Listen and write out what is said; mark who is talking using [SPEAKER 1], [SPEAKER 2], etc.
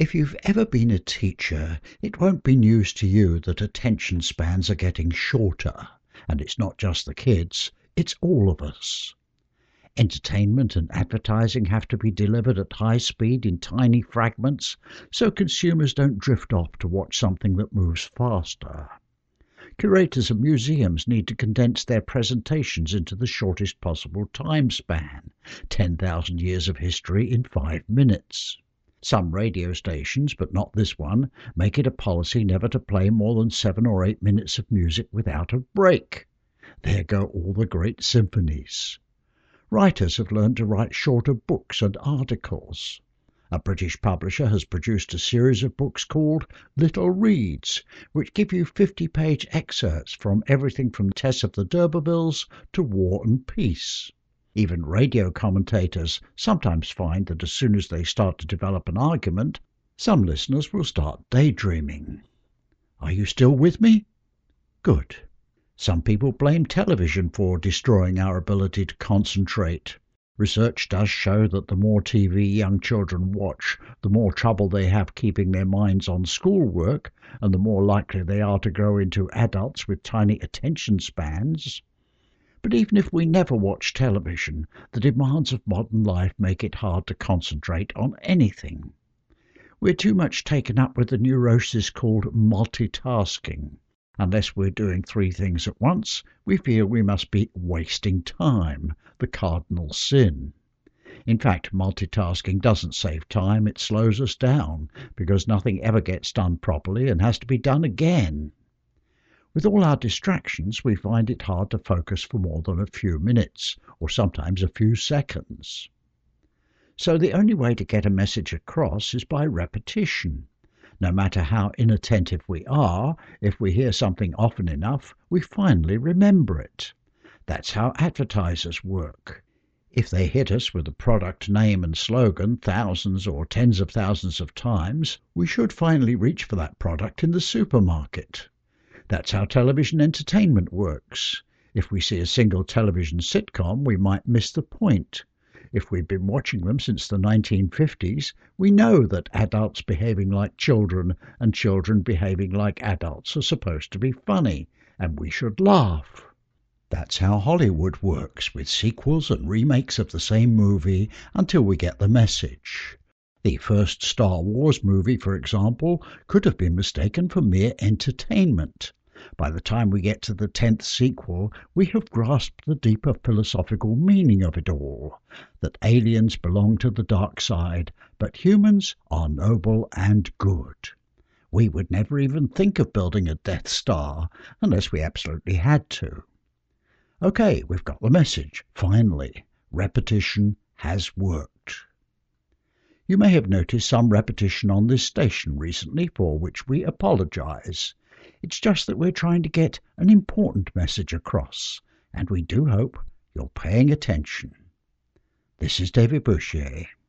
[SPEAKER 1] If you've ever been a teacher, it won't be news to you that attention spans are getting shorter. And it's not just the kids, it's all of us. Entertainment and advertising have to be delivered at high speed in tiny fragments so consumers don't drift off to watch something that moves faster. Curators of museums need to condense their presentations into the shortest possible time span, 10,000 years of history in 5 minutes. Some radio stations, but not this one, make it a policy never to play more than 7 or 8 minutes of music without a break. There go all the great symphonies. Writers have learned to write shorter books and articles. A British publisher has produced a series of books called Little Reads, which give you 50-page excerpts from everything from Tess of the D'Urbervilles to War and Peace. Even radio commentators sometimes find that as soon as they start to develop an argument, some listeners will start daydreaming. Are you still with me? Good. Some people blame television for destroying our ability to concentrate. Research does show that the more TV young children watch, the more trouble they have keeping their minds on schoolwork, and the more likely they are to grow into adults with tiny attention spans. But even if we never watch television, the demands of modern life make it hard to concentrate on anything. We're too much taken up with the neurosis called multitasking. Unless we're doing 3 things at once, we feel we must be wasting time, the cardinal sin. In fact, multitasking doesn't save time, it slows us down, because nothing ever gets done properly and has to be done again. With all our distractions, we find it hard to focus for more than a few minutes, or sometimes a few seconds. So the only way to get a message across is by repetition. No matter how inattentive we are, if we hear something often enough, we finally remember it. That's how advertisers work. If they hit us with a product name and slogan thousands or tens of thousands of times, we should finally reach for that product in the supermarket. That's how television entertainment works. If we see a single television sitcom, we might miss the point. If we've been watching them since the 1950s, we know that adults behaving like children and children behaving like adults are supposed to be funny, and we should laugh. That's how Hollywood works, with sequels and remakes of the same movie until we get the message. The first Star Wars movie, for example, could have been mistaken for mere entertainment. By the time we get to the 10th sequel, we have grasped the deeper philosophical meaning of it all, that aliens belong to the dark side, but humans are noble and good. We would never even think of building a Death Star unless we absolutely had to. Okay, we've got the message, finally. Repetition has worked. You may have noticed some repetition on this station recently, for which we apologise. It's just that we're trying to get an important message across, and we do hope you're paying attention. This is David Bouchier.